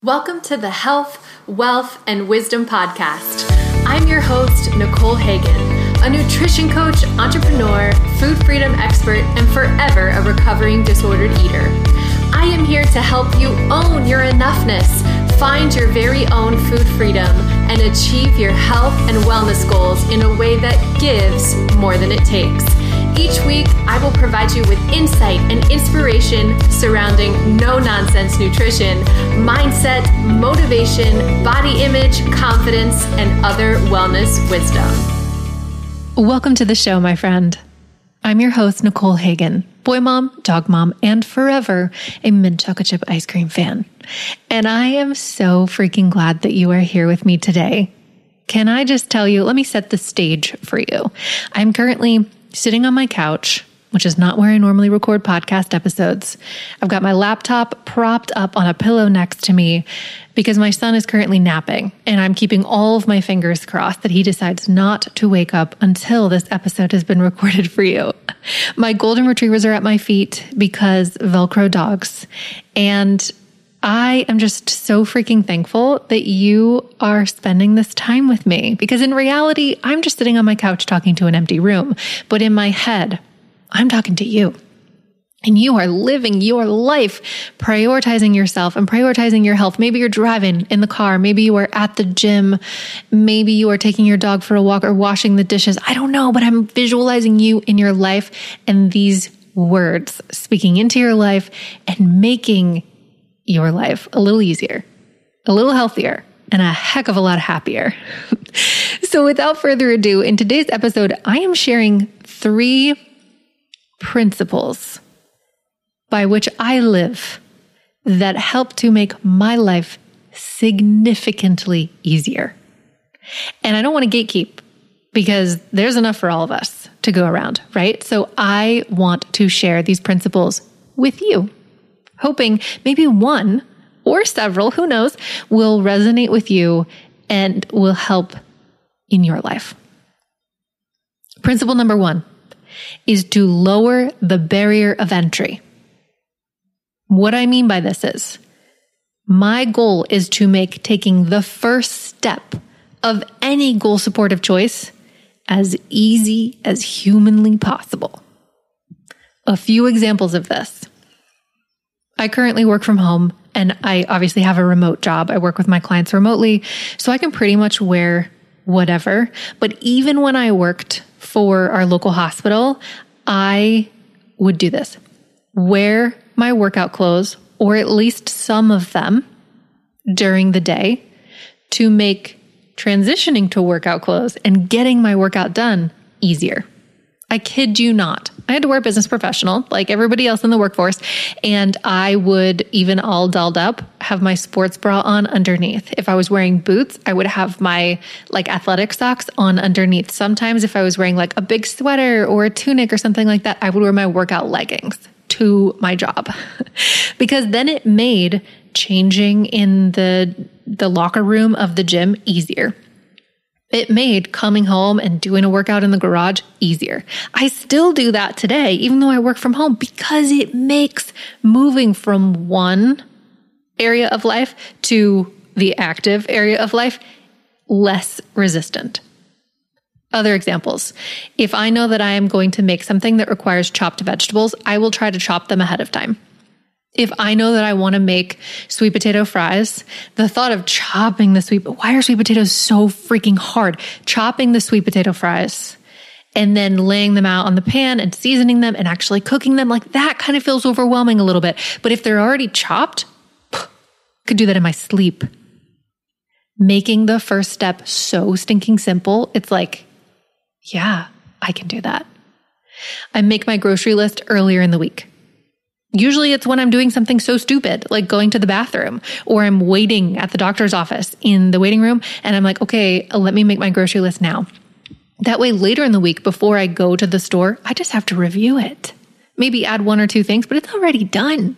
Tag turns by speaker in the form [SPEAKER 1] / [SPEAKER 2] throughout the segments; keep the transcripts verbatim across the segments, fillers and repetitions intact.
[SPEAKER 1] Welcome to the Health, Wealth, and Wisdom Podcast. I'm your host, Nicole Hagan, a nutrition coach, entrepreneur, food freedom expert, and forever a recovering disordered eater. I am here to help you own your enoughness, find your very own food freedom, and achieve your health and wellness goals in a way that gives more than it takes. Each week, I will provide you with insight and inspiration surrounding no-nonsense nutrition, mindset, motivation, body image, confidence, and other wellness wisdom.
[SPEAKER 2] Welcome to the show, my friend. I'm your host, Nicole Hagan, boy mom, dog mom, and forever a mint chocolate chip ice cream fan. And I am so freaking glad that you are here with me today. Can I just tell you, let me set the stage for you. I'm currently sitting on my couch, which is not where I normally record podcast episodes. I've got my laptop propped up on a pillow next to me because my son is currently napping, and I'm keeping all of my fingers crossed that he decides not to wake up until this episode has been recorded for you. My golden retrievers are at my feet because Velcro dogs, and I am just so freaking thankful that you are spending this time with me, because in reality, I'm just sitting on my couch talking to an empty room. But in my head, I'm talking to you. And you are living your life, prioritizing yourself and prioritizing your health. Maybe you're driving in the car. Maybe you are at the gym. Maybe you are taking your dog for a walk or washing the dishes. I don't know, but I'm visualizing you in your life and these words speaking into your life and making your life a little easier, a little healthier, and a heck of a lot happier. So without further ado, in today's episode, I am sharing three principles by which I live that help to make my life significantly easier. And I don't want to gatekeep because there's enough for all of us to go around, right? So I want to share these principles with you, hoping maybe one or several, who knows, will resonate with you and will help in your life. Principle number one is to lower the barrier of entry. What I mean by this is, my goal is to make taking the first step of any goal supportive choice as easy as humanly possible. A few examples of this. I currently work from home, and I obviously have a remote job. I work with my clients remotely, so I can pretty much wear whatever. But even when I worked for our local hospital, I would do this. Wear my workout clothes, or at least some of them, during the day to make transitioning to workout clothes and getting my workout done easier. I kid you not. I had to wear business professional like everybody else in the workforce, and I would, even all dolled up, have my sports bra on underneath. If I was wearing boots, I would have my like athletic socks on underneath. Sometimes if I was wearing like a big sweater or a tunic or something like that, I would wear my workout leggings to my job because then it made changing in the the locker room of the gym easier. It made coming home and doing a workout in the garage easier. I still do that today, even though I work from home, because it makes moving from one area of life to the active area of life less resistant. Other examples. If I know that I am going to make something that requires chopped vegetables, I will try to chop them ahead of time. If I know that I want to make sweet potato fries, the thought of chopping the sweet, why are sweet potatoes so freaking hard? Chopping the sweet potato fries and then laying them out on the pan and seasoning them and actually cooking them, like that kind of feels overwhelming a little bit. But if they're already chopped, I could do that in my sleep. Making the first step so stinking simple, it's like, yeah, I can do that. I make my grocery list earlier in the week. Usually it's when I'm doing something so stupid, like going to the bathroom, or I'm waiting at the doctor's office in the waiting room, and I'm like, okay, let me make my grocery list now. That way, later in the week, before I go to the store, I just have to review it. Maybe add one or two things, but it's already done.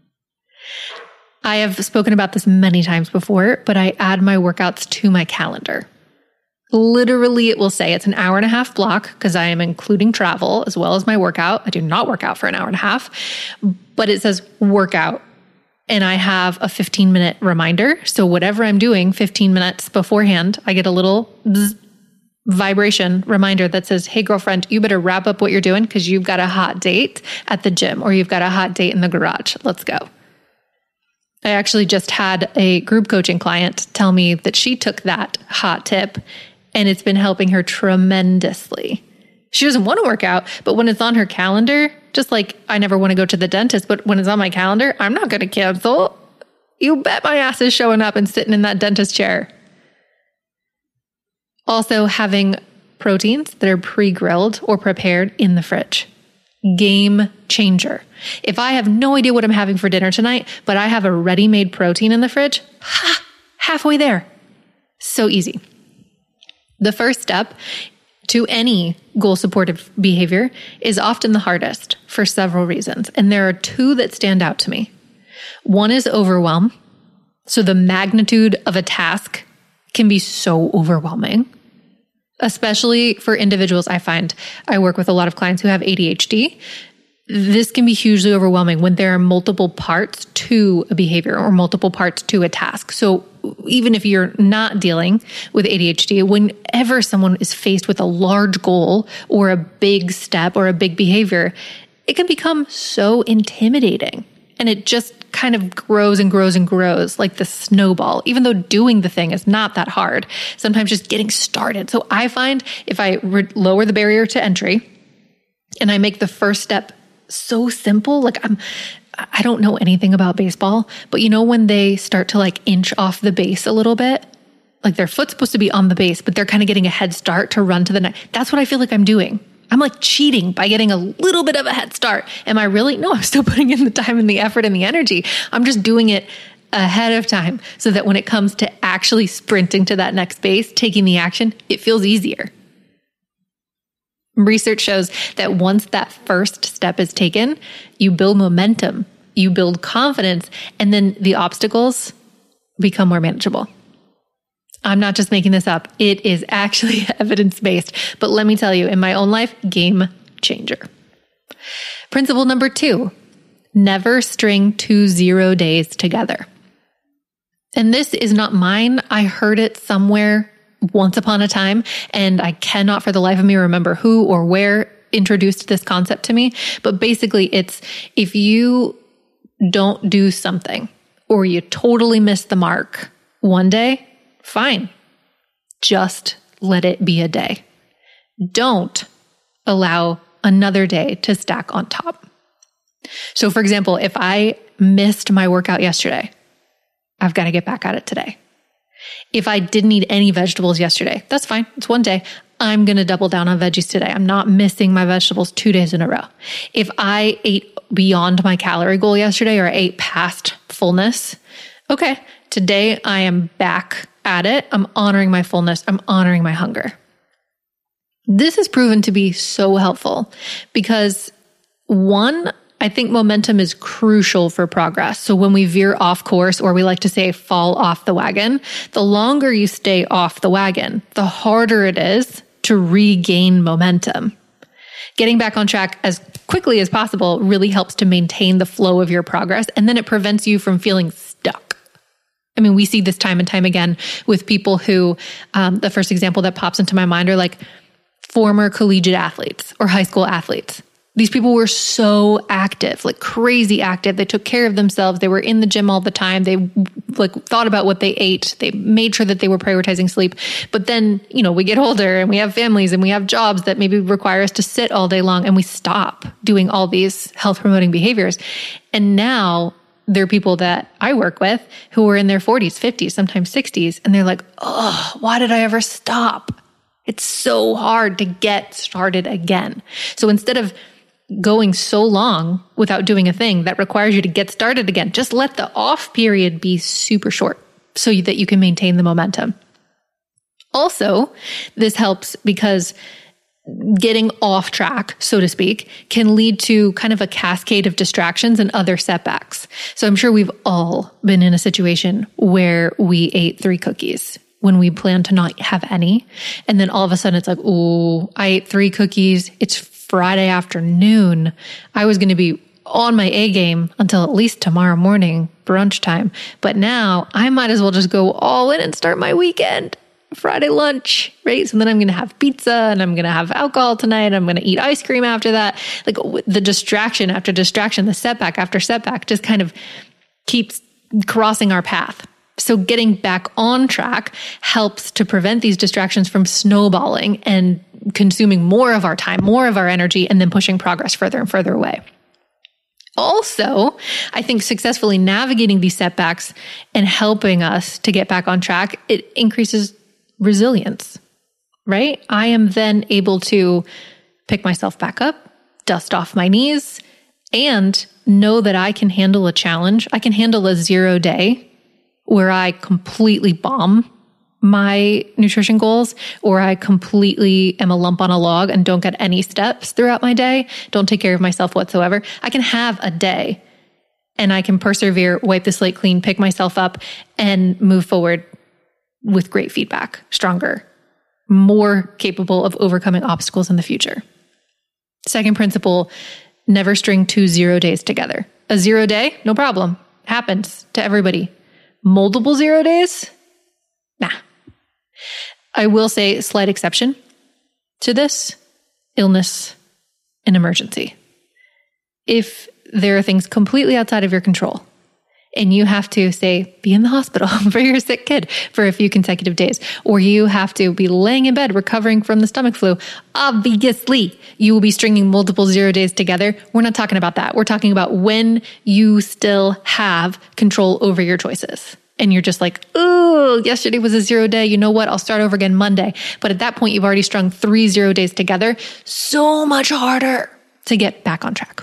[SPEAKER 2] I have spoken about this many times before, but I add my workouts to my calendar. Literally, it will say it's an hour and a half block because I am including travel as well as my workout. I do not work out for an hour and a half, but it says workout and I have a fifteen minute reminder. So whatever I'm doing fifteen minutes beforehand, I get a little bzz, vibration reminder that says, hey, girlfriend, you better wrap up what you're doing because you've got a hot date at the gym or you've got a hot date in the garage. Let's go. I actually just had a group coaching client tell me that she took that hot tip and it's been helping her tremendously. She doesn't want to work out, but when it's on her calendar, just like I never want to go to the dentist, but when it's on my calendar, I'm not going to cancel. You bet my ass is showing up and sitting in that dentist chair. Also, having proteins that are pre-grilled or prepared in the fridge. Game changer. If I have no idea what I'm having for dinner tonight, but I have a ready-made protein in the fridge, ha, halfway there. So easy. The first step to any goal-supportive behavior is often the hardest for several reasons. And there are two that stand out to me. One is overwhelm. So the magnitude of a task can be so overwhelming. Especially for individuals, I find I work with a lot of clients who have A D H D. This can be hugely overwhelming when there are multiple parts to a behavior or multiple parts to a task. So even if you're not dealing with A D H D, whenever someone is faced with a large goal or a big step or a big behavior, it can become so intimidating. And it just kind of grows and grows and grows like the snowball, even though doing the thing is not that hard. Sometimes just getting started. So I find if I re- lower the barrier to entry and I make the first step so simple, like I'm, I don't know anything about baseball, but you know, when they start to like inch off the base a little bit, like their foot's supposed to be on the base, but they're kind of getting a head start to run to the net. That's what I feel like I'm doing. I'm like cheating by getting a little bit of a head start. Am I really? No, I'm still putting in the time and the effort and the energy. I'm just doing it ahead of time so that when it comes to actually sprinting to that next base, taking the action, it feels easier. Research shows that once that first step is taken, you build momentum, you build confidence, and then the obstacles become more manageable. I'm not just making this up. It is actually evidence-based. But let me tell you, in my own life, game changer. Principle number two, never string two zero days together. And this is not mine. I heard it somewhere once upon a time, and I cannot for the life of me remember who or where introduced this concept to me. But basically, it's if you don't do something or you totally miss the mark one day, fine. Just let it be a day. Don't allow another day to stack on top. So for example, if I missed my workout yesterday, I've got to get back at it today. If I didn't eat any vegetables yesterday, that's fine. It's one day. I'm going to double down on veggies today. I'm not missing my vegetables two days in a row. If I ate beyond my calorie goal yesterday or I ate past fullness, okay, today I am back at it. I'm honoring my fullness. I'm honoring my hunger. This has proven to be so helpful because one, I think momentum is crucial for progress. So when we veer off course, or we like to say fall off the wagon, the longer you stay off the wagon, the harder it is to regain momentum. Getting back on track as quickly as possible really helps to maintain the flow of your progress, and then it prevents you from feeling stuck. I mean, we see this time and time again with people who, um, the first example that pops into my mind are like former collegiate athletes or high school athletes. These people were so active, like crazy active. They took care of themselves. They were in the gym all the time. They like thought about what they ate. They made sure that they were prioritizing sleep. But then, you know, we get older and we have families and we have jobs that maybe require us to sit all day long, and we stop doing all these health promoting behaviors. And now there are people that I work with who are in their forties, fifties, sometimes sixties. And they're like, oh, why did I ever stop? It's so hard to get started again. So instead of going so long without doing a thing that requires you to get started again, just let the off period be super short so that you can maintain the momentum. Also, this helps because getting off track, so to speak, can lead to kind of a cascade of distractions and other setbacks. So I'm sure we've all been in a situation where we ate three cookies when we plan to not have any. And then all of a sudden it's like, ooh, I ate three cookies. It's Friday afternoon. I was going to be on my A game until at least tomorrow morning, brunch time. But now I might as well just go all in and start my weekend. Friday lunch, right? So then I'm going to have pizza and I'm going to have alcohol tonight. I'm going to eat ice cream after that. Like the distraction after distraction, the setback after setback just kind of keeps crossing our path. So getting back on track helps to prevent these distractions from snowballing and consuming more of our time, more of our energy, and then pushing progress further and further away. Also, I think successfully navigating these setbacks and helping us to get back on track, it increases resilience, right? I am then able to pick myself back up, dust off my knees, and know that I can handle a challenge. I can handle a zero day where I completely bomb my nutrition goals, or I completely am a lump on a log and don't get any steps throughout my day, don't take care of myself whatsoever. I can have a day and I can persevere, wipe the slate clean, pick myself up, and move forward with great feedback, stronger, more capable of overcoming obstacles in the future. Second principle, never string two zero days together. A zero day, no problem. Happens to everybody. Multiple zero days? Nah. I will say slight exception to this, illness and emergency. If there are things completely outside of your control, and you have to, say, be in the hospital for your sick kid for a few consecutive days, or you have to be laying in bed recovering from the stomach flu, obviously you will be stringing multiple zero days together. We're not talking about that. We're talking about when you still have control over your choices. And you're just like, oh, yesterday was a zero day. You know what? I'll start over again Monday. But at that point, you've already strung three zero days together. So much harder to get back on track.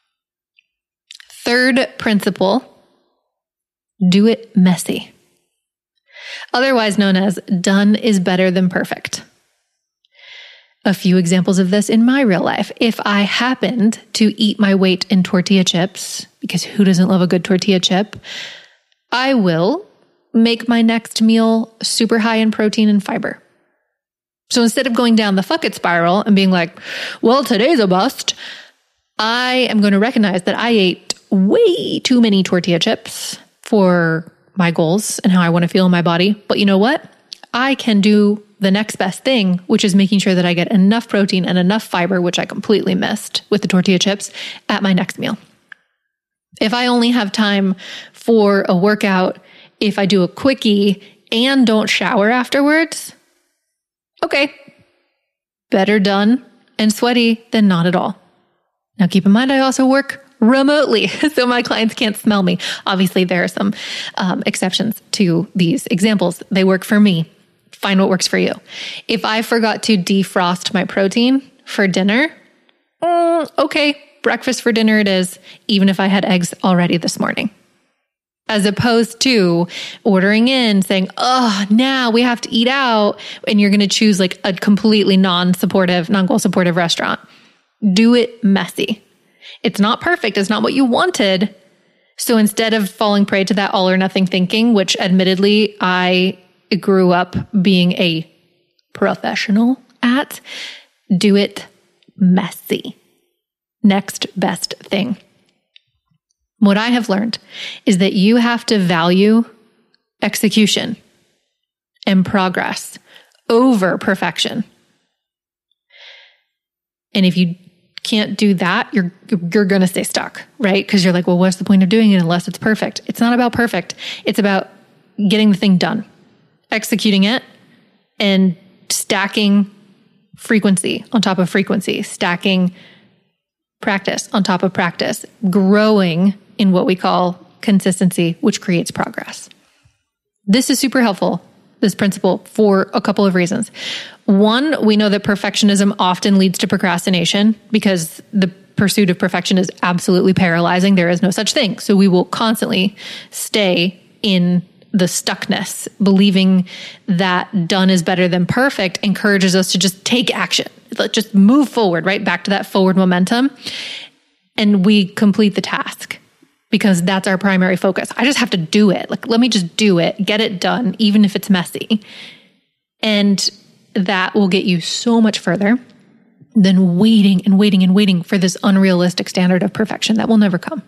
[SPEAKER 2] Third principle, do it messy. Otherwise known as done is better than perfect. A few examples of this in my real life. If I happened to eat my weight in tortilla chips, because who doesn't love a good tortilla chip, I will make my next meal super high in protein and fiber. So instead of going down the fuck it spiral and being like, well, today's a bust, I am going to recognize that I ate way too many tortilla chips for my goals and how I want to feel in my body. But you know what? I can do the next best thing, which is making sure that I get enough protein and enough fiber, which I completely missed with the tortilla chips, at my next meal. If I only have time for a workout, if I do a quickie and don't shower afterwards, okay, better done and sweaty than not at all. Now keep in mind, I also work remotely, so my clients can't smell me. Obviously, there are some um, exceptions to these examples. They work for me. Find what works for you. If I forgot to defrost my protein for dinner, mm, okay, breakfast for dinner it is, even if I had eggs already this morning. As opposed to ordering in, saying, oh, now we have to eat out, and you're going to choose like a completely non-supportive, non-goal supportive restaurant. Do it messy. It's not perfect. It's not what you wanted. So instead of falling prey to that all or nothing thinking, which admittedly I grew up being a professional at, do it messy. Next best thing. What I have learned is that you have to value execution and progress over perfection. And if you can't do that, you're you're going to stay stuck, right? Because you're like, well, what's the point of doing it unless it's perfect? It's not about perfect. It's about getting the thing done, executing it, and stacking frequency on top of frequency, stacking practice on top of practice, growing in what we call consistency, which creates progress. This is super helpful, this principle, for a couple of reasons. One, we know that perfectionism often leads to procrastination because the pursuit of perfection is absolutely paralyzing. There is no such thing. So we will constantly stay in the stuckness, believing that done is better than perfect encourages us to just take action. Let's just move forward, right? Back to that forward momentum. And we complete the task because that's our primary focus. I just have to do it. Like, let me just do it, get it done, even if it's messy. And that will get you so much further. than waiting and waiting and waiting for this unrealistic standard of perfection that will never come.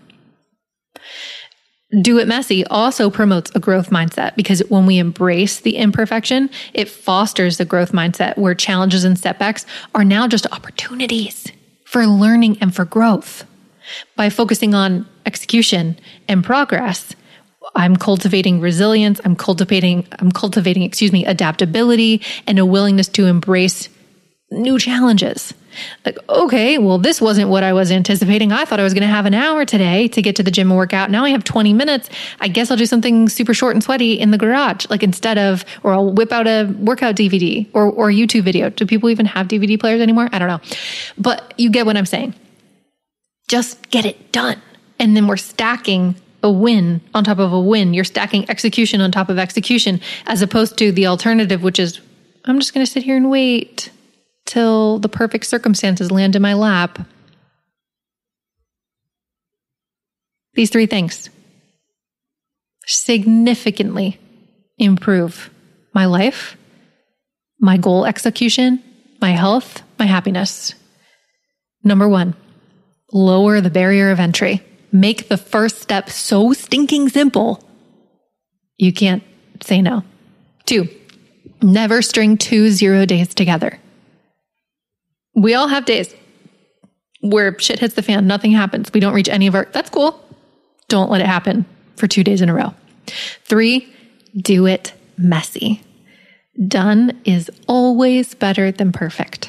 [SPEAKER 2] Do It Messy also promotes a growth mindset, because when we embrace the imperfection, it fosters the growth mindset where challenges and setbacks are now just opportunities for learning and for growth. By focusing on execution and progress, I'm cultivating resilience, I'm cultivating, I'm cultivating, excuse me, adaptability and a willingness to embrace new challenges. Like, okay, well, this wasn't what I was anticipating. I thought I was going to have an hour today to get to the gym and work out. Now I have twenty minutes. I guess I'll do something super short and sweaty in the garage, like instead of, or I'll whip out a workout D V D or, or YouTube video. Do people even have D V D players anymore? I don't know. But you get what I'm saying. Just get it done. And then we're stacking a win on top of a win. You're stacking execution on top of execution, as opposed to the alternative, which is, I'm just going to sit here and wait till the perfect circumstances land in my lap. These three things significantly improve my life, my goal execution, my health, my happiness. Number one, lower the barrier of entry. Make the first step so stinking simple, you can't say no. Two, never string two zero days together. We all have days where shit hits the fan, nothing happens. We don't reach any of our, that's cool. Don't let it happen for two days in a row. Three, do it messy. Done is always better than perfect.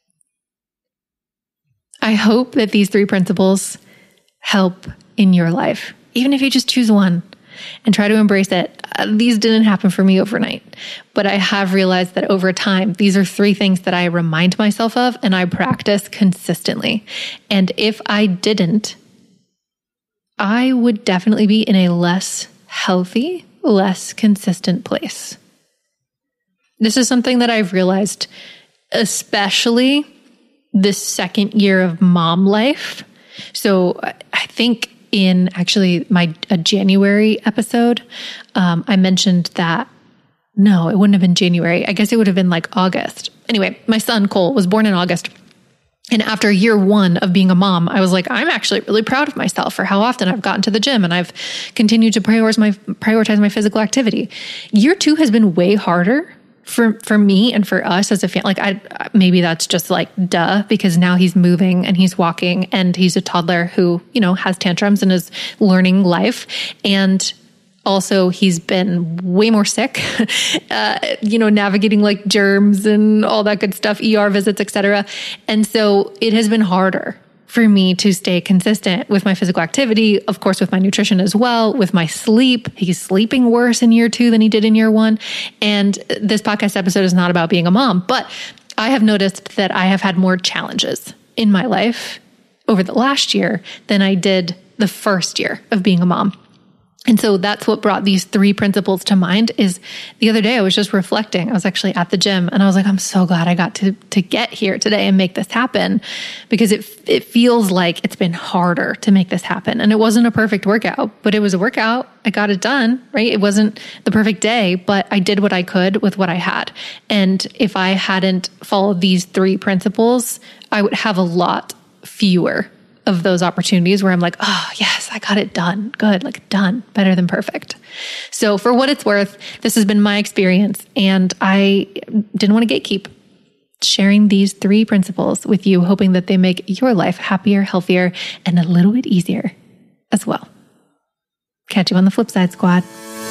[SPEAKER 2] I hope that these three principles help in your life, even if you just choose one and try to embrace it. Uh, these didn't happen for me overnight, but I have realized that over time, these are three things that I remind myself of and I practice consistently. And if I didn't, I would definitely be in a less healthy, less consistent place. This is something that I've realized, especially this second year of mom life. So I think in actually my a January episode, um, I mentioned that, no, it wouldn't have been January. I guess it would have been like August. Anyway, my son Cole was born in August. And after year one of being a mom, I was like, I'm actually really proud of myself for how often I've gotten to the gym and I've continued to prioritize my, prioritize my physical activity. Year two has been way harder for, for me and for us as a family. Like I, maybe that's just like duh, because now he's moving and he's walking and he's a toddler who, you know, has tantrums and is learning life. And also he's been way more sick, uh, you know, navigating like germs and all that good stuff, E R visits, et cetera. And so it has been harder for me to stay consistent with my physical activity, of course, with my nutrition as well, with my sleep. He's sleeping worse in year two than he did in year one. And this podcast episode is not about being a mom, but I have noticed that I have had more challenges in my life over the last year than I did the first year of being a mom. And so that's what brought these three principles to mind. Is the other day I was just reflecting. I was actually at the gym and I was like, I'm so glad I got to to get here today and make this happen, because it it feels like it's been harder to make this happen. And it wasn't a perfect workout, but it was a workout. I got it done, right? It wasn't the perfect day, but I did what I could with what I had. And if I hadn't followed these three principles, I would have a lot fewer of those opportunities where I'm like, oh yes, I got it done. Good. Like done. Better than perfect. So for what it's worth, this has been my experience and I didn't want to gatekeep. Sharing these three principles with you, hoping that they make your life happier, healthier, and a little bit easier as well. Catch you on the flip side, squad.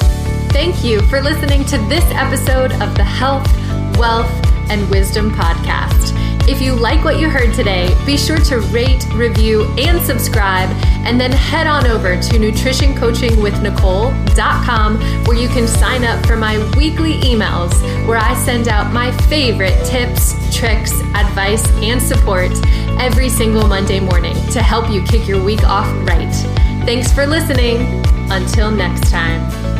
[SPEAKER 1] Thank you for listening to this episode of the Health, Wealth, and Wisdom Podcast. If you like what you heard today, be sure to rate, review, and subscribe, and then head on over to nutrition coaching with nicole dot com, where you can sign up for my weekly emails where I send out my favorite tips, tricks, advice, and support every single Monday morning to help you kick your week off right. Thanks for listening. Until next time.